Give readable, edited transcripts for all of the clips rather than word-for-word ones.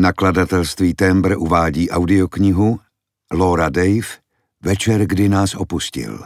Nakladatelství Tembr uvádí audioknihu Laura Dave Večer, kdy nás opustil.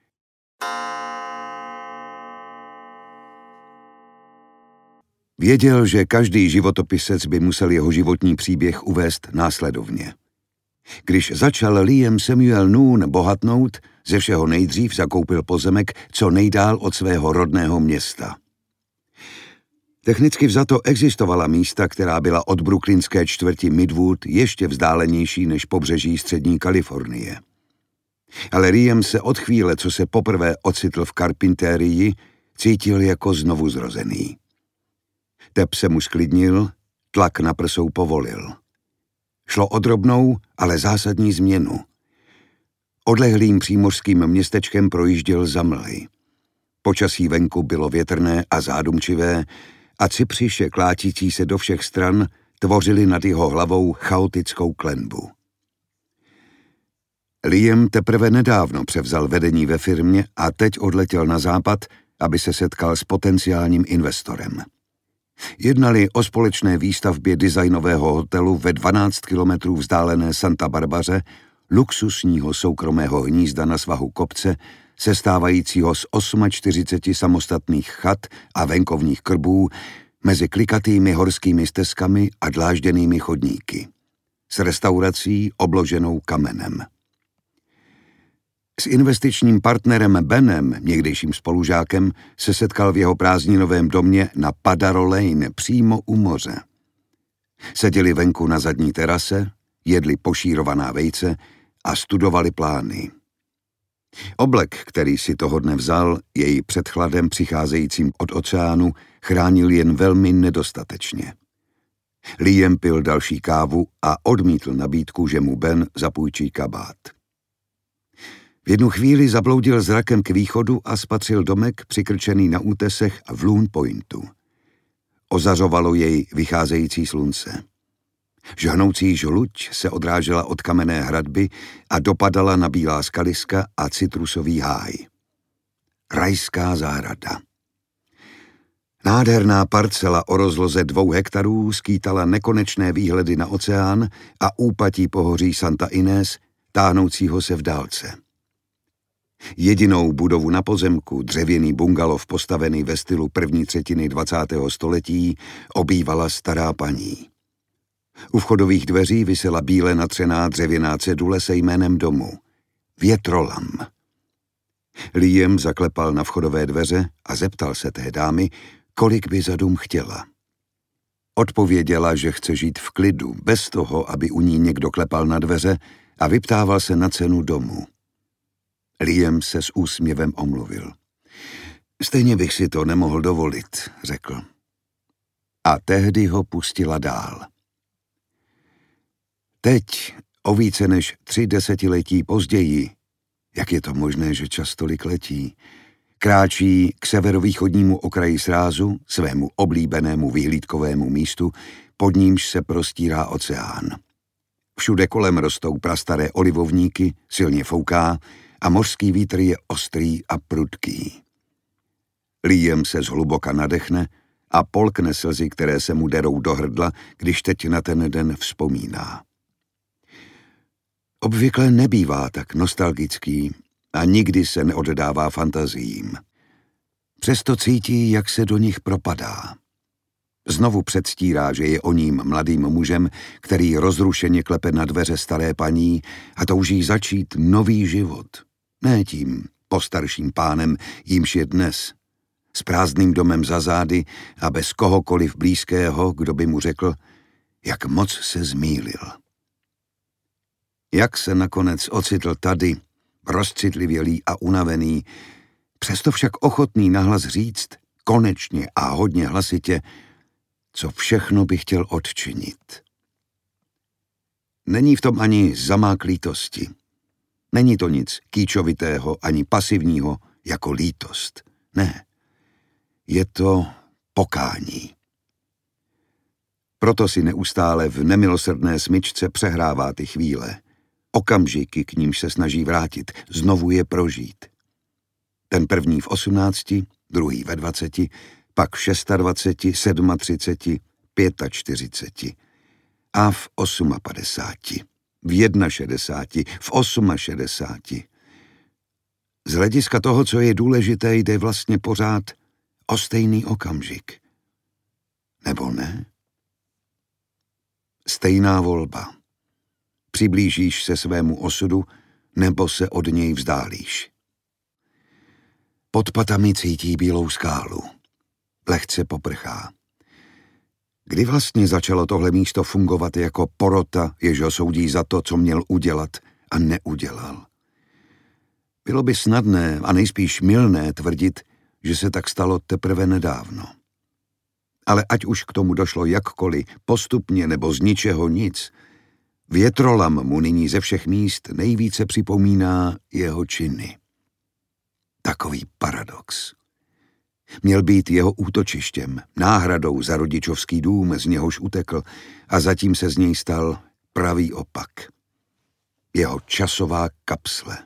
Věděl, že každý životopisec by musel jeho životní příběh uvést následovně. Když začal Liam Samuel Noon bohatnout, ze všeho nejdřív zakoupil pozemek co nejdál od svého rodného města. Technicky vzato existovala místa, která byla od brooklynské čtvrti Midwood ještě vzdálenější než pobřeží střední Kalifornie. Ale Liam se od chvíle, co se poprvé ocitl v Carpinterii, cítil jako znovuzrozený. Tep se mu sklidnil, tlak na prsou povolil. Šlo o drobnou, ale zásadní změnu. Odlehlým přímořským městečkem projížděl za mlhy. Počasí venku bylo větrné a zádumčivé a cypřiše klátící se do všech stran tvořili nad jeho hlavou chaotickou klenbu. Liam teprve nedávno převzal vedení ve firmě a teď odletěl na západ, aby se setkal s potenciálním investorem. Jednali o společné výstavbě designového hotelu ve 12 kilometrů vzdálené Santa Barbaře, luxusního soukromého hnízda na svahu kopce, sestávajícího z 48 samostatných chat a venkovních krbů mezi klikatými horskými stezkami a dlážděnými chodníky, s restaurací obloženou kamenem. S investičním partnerem Benem, někdejším spolužákem, se setkal v jeho prázdninovém domě na Padaro Lane přímo u moře. Seděli venku na zadní terase, jedli pošírovaná vejce a studovali plány. Oblek, který si toho dne vzal, jej před chladem přicházejícím od oceánu chránil jen velmi nedostatečně. Liam pil další kávu a odmítl nabídku, že mu Ben zapůjčí kabát. V jednu chvíli zabloudil zrakem k východu a spatřil domek přikrčený na útesech v Loon Pointu. Ozařovalo jej vycházející slunce. Žhnoucí žluť se odrážela od kamenné hradby a dopadala na bílá skaliska a citrusový háj. Rajská zahrada. Nádherná parcela o rozloze 2 hektarů skýtala nekonečné výhledy na oceán a úpatí pohoří Santa Inés, táhnoucího se v dálce. Jedinou budovu na pozemku, dřevěný bungalov postavený ve stylu první třetiny 20. století, obývala stará paní. U vchodových dveří visela bíle natřená dřevěná cedule se jménem domu. Větrolam. Liam zaklepal na vchodové dveře a zeptal se té dámy, kolik by za dům chtěla. Odpověděla, že chce žít v klidu, bez toho, aby u ní někdo klepal na dveře a vyptával se na cenu domu. Liam se s úsměvem omluvil. Stejně bych si to nemohl dovolit, řekl. A tehdy ho pustila dál. Teď, o více než 3 desetiletí později, jak je to možné, že čas tolik letí, kráčí k severovýchodnímu okraji srázu, svému oblíbenému vyhlídkovému místu, pod nímž se prostírá oceán. Všude kolem rostou prastaré olivovníky, silně fouká a mořský vítr je ostrý a prudký. Liam se zhluboka nadechne a polkne slzy, které se mu derou do hrdla, když teď na ten den vzpomíná. Obvykle nebývá tak nostalgický a nikdy se neoddává fantaziím. Přesto cítí, jak se do nich propadá. Znovu předstírá, že je o ním mladým mužem, který rozrušeně klepe na dveře staré paní a touží začít nový život. Ne tím postarším pánem, jímž je dnes, s prázdným domem za zády a bez kohokoliv blízkého, kdo by mu řekl, jak moc se zmýlil. Jak se nakonec ocitl tady, rozcitlivělý a unavený, přesto však ochotný nahlas říct, konečně a hodně hlasitě, co všechno by chtěl odčinit. Není v tom ani zamák lítosti. Není to nic kýčovitého ani pasivního jako lítost. Ne, je to pokání. Proto si neustále v nemilosrdné smyčce přehrává ty chvíle. Okamžiky, k nímž se snaží vrátit, znovu je prožít. Ten první v 18, druhý ve 20, pak v 26, 37, 45. A v 58, v 61, v 68. Z hlediska toho, co je důležité, jde vlastně pořád o stejný okamžik. Nebo ne? Stejná volba. Přiblížíš se svému osudu, nebo se od něj vzdálíš. Pod patami cítí bílou skálu. Lehce poprchá. Kdy vlastně začalo tohle místo fungovat jako porota, jež ho soudí za to, co měl udělat a neudělal? Bylo by snadné a nejspíš mylné tvrdit, že se tak stalo teprve nedávno. Ale ať už k tomu došlo jakkoliv, postupně nebo z ničeho nic, větrolam mu nyní ze všech míst nejvíce připomíná jeho činy. Takový paradox. Měl být jeho útočištěm, náhradou za rodičovský dům, z něhož utekl, a zatím se z něj stal pravý opak. Jeho časová kapsle.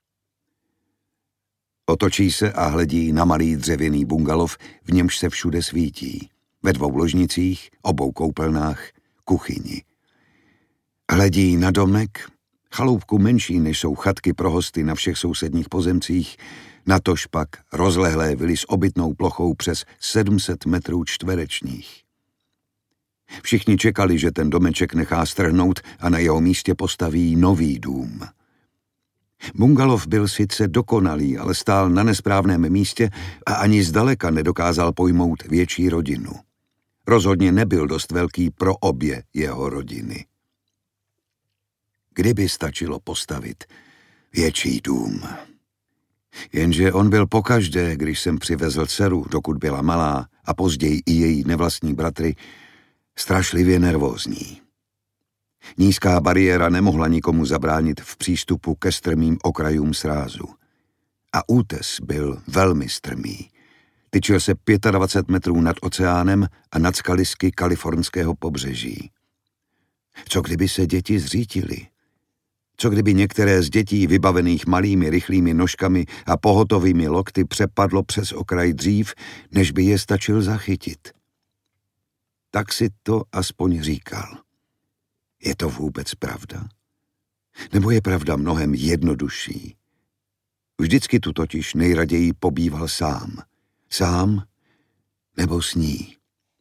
Otočí se a hledí na malý dřevěný bungalov, v němž se všude svítí. Ve 2 ložnicích, 2 koupelnách, kuchyni. Hledí na domek, chaloupku menší, než jsou chatky pro hosty na všech sousedních pozemcích, natož pak rozlehlé vily s obytnou plochou přes 700 metrů čtverečních. Všichni čekali, že ten domeček nechá strhnout a na jeho místě postaví nový dům. Bungalov byl sice dokonalý, ale stál na nesprávném místě a ani zdaleka nedokázal pojmout větší rodinu. Rozhodně nebyl dost velký pro obě jeho rodiny. Kdyby stačilo postavit větší dům. Jenže on byl pokaždé, když jsem přivezl dceru, dokud byla malá, a později i její nevlastní bratry, strašlivě nervózní. Nízká bariéra nemohla nikomu zabránit v přístupu ke strmým okrajům srázu. A útes byl velmi strmý. Tyčil se 25 metrů nad oceánem a nad skalisky kalifornského pobřeží. Co kdyby se děti zřítily? Co kdyby některé z dětí vybavených malými rychlými nožkami a pohotovými lokty přepadlo přes okraj dřív, než by je stačil zachytit? Tak si to aspoň říkal. Je to vůbec pravda? Nebo je pravda mnohem jednodušší? Vždycky tu totiž nejraději pobýval sám. Sám nebo s ní.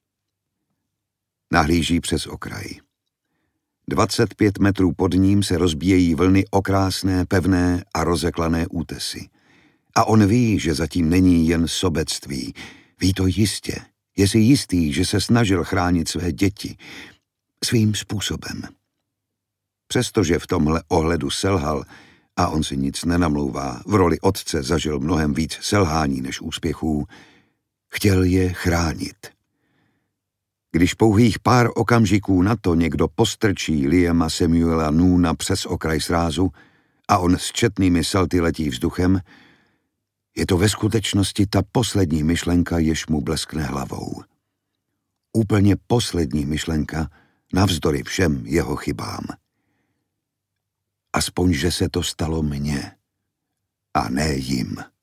Nahlíží přes okraj. 25 metrů pod ním se rozbíjejí vlny okrásné, pevné a rozeklané útesy. A on ví, že zatím není jen sobectví. Ví to jistě. Je si jistý, že se snažil chránit své děti. Svým způsobem. Přestože v tomhle ohledu selhal, a on si nic nenamlouvá, v roli otce zažil mnohem víc selhání než úspěchů, chtěl je chránit. Když pouhých pár okamžiků na to někdo postrčí Liama Samuela Noona přes okraj srázu a on s četnými salty letí vzduchem, je to ve skutečnosti ta poslední myšlenka, jež mu bleskne hlavou. Úplně poslední myšlenka, navzdory všem jeho chybám. Aspoň, že se to stalo mně, a ne jim.